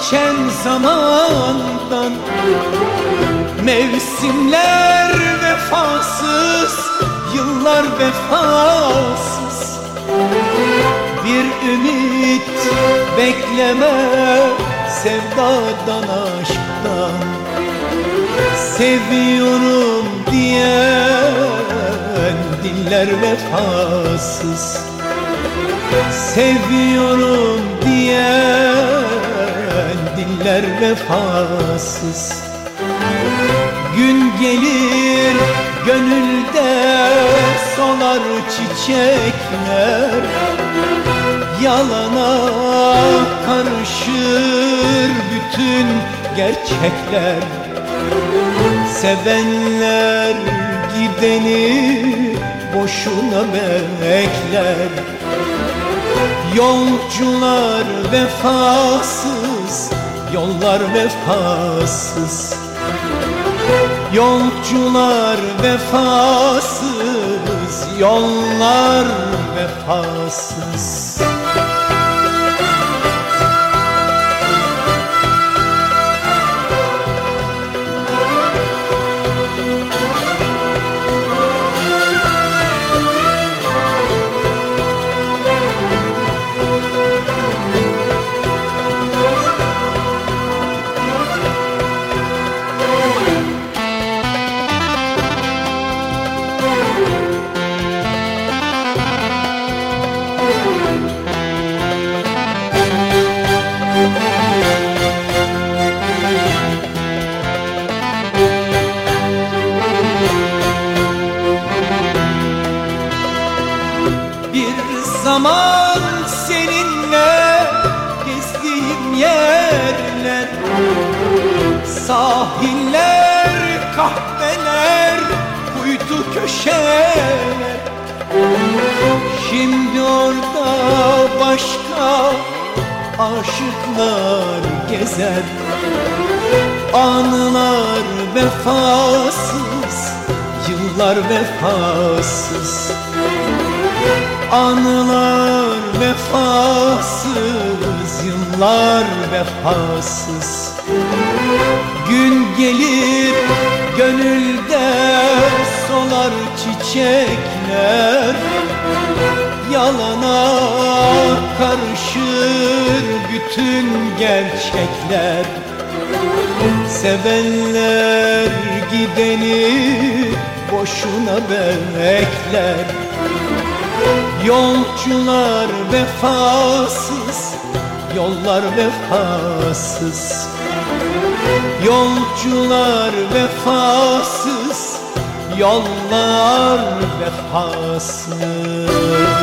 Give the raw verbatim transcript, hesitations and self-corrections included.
geçen zamandan. Mevsimler vefasız, yıllar vefasız. Bir ümit bekleme sevdadan, aşktan. Seviyorum diyen diller vefasız. Seviyorum diyen diller vefasız. Gün gelir gönülde solar çiçekler. Yalana karışır bütün gerçekler. Sevenler gideni boşuna bekler. Yolcular vefasız, yollar vefasız. Yolcular vefasız, yollar vefasız. Zaman seninle gezdiğim yerler, sahiller, kahveler, kuytu köşeler. Şimdi orada başka aşıklar gezer. Anılar vefasız, yıllar vefasız. Anılar vefasız, yıllar vefasız. Gün gelir gönülde solar çiçekler. Yalana karışır bütün gerçekler. Sevenler gideni boşuna bekler. Yolcular vefasız, yollar vefasız. Yolcular vefasız, yollar vefasız.